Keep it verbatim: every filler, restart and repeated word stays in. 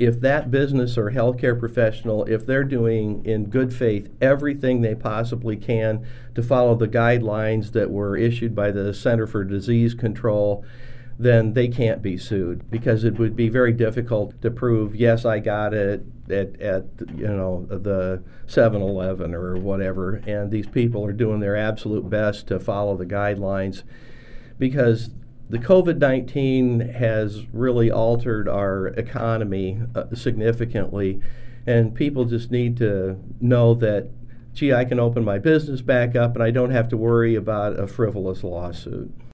if that business or healthcare professional, if they're doing in good faith everything they possibly can to follow the guidelines that were issued by the Center for Disease Control, then they can't be sued, because it would be very difficult to prove, yes, I got it at, at you know, the seven eleven or whatever, and these people are doing their absolute best to follow the guidelines, because the COVID nineteen has really altered our economy uh, significantly, and people just need to know that, gee, I can open my business back up and I don't have to worry about a frivolous lawsuit.